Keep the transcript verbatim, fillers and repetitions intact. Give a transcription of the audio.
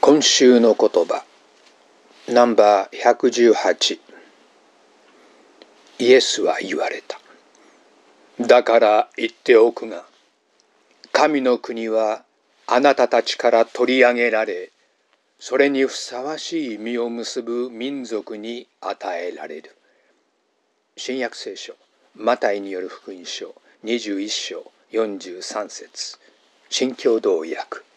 今週の言葉ナンバーひゃくじゅうはち。イエスは言われた。だから言っておくが、神の国はあなたたちから取り上げられ、それにふさわしい実を結ぶ民族に与えられる。新約聖書マタイによる福音書にじゅういっ章よんじゅうさん節、新共同訳。